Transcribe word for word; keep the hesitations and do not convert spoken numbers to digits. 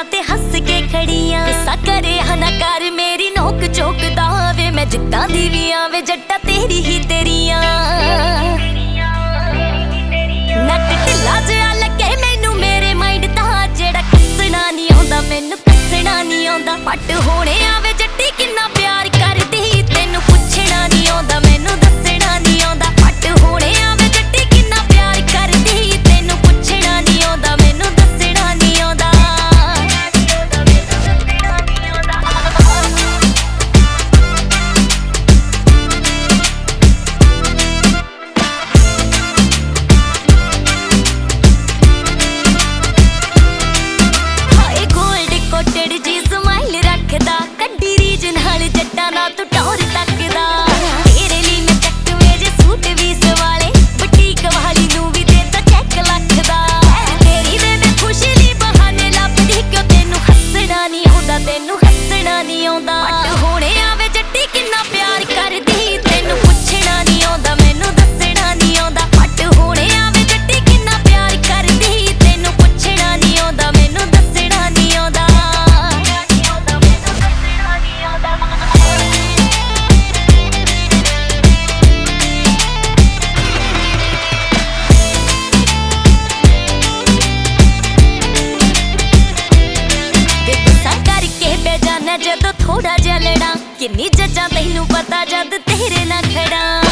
ते हस के खड़ियां किस्सा करे हना कर मेरी नोक चोक दा वे मैं जिद्दां दी वी आवे जट्टा तेरी ही तेरियां नट ढिला जिहा लगे मैनू मेरे माइंड दा जेड़ा कसना नहीं आउंदा मैनू कसना नहीं आउंदा पट होने आवे जट्टी किन्ना प्यार करदी तैनू पुछना नहीं आउंदा मैनू दसना नहीं आउंदा पट होने आवे जट्टी किन्ना प्यार करदी तैनू पुछना नहीं आउंदा मैनू दसना नहीं आउंदा हाय गोल्ड कोटेड जी स्माइल रखदा कड्डी रीज नाल जट्टा ना तू टौर तकदा तेरे लिए मैं चकवे जे सूट भी सवाले बुटीक वाली नू भी देता चेक लख दा तेरी वे मैं खुशी दी बहाने लभदी क्यों तैनू हसना नहीं आउंदा तैनू हसना नहीं आउंदा पट होने आवे जट्टी किन्ना प्यार करदी तैनू पुछना नहीं आउंदा मैनू दसना नहीं आउंदा पट होने आवे जट्टी किन्ना प्यार करदी तैनू पुछना नहीं आउंदा मैनू दसना नहीं आउंदा वे गुस्सा करके बह जाना जदों थोड़ा जिहा लड़ां किन्नी जज्जां तैनू पता जद तेरे नाल खड़ां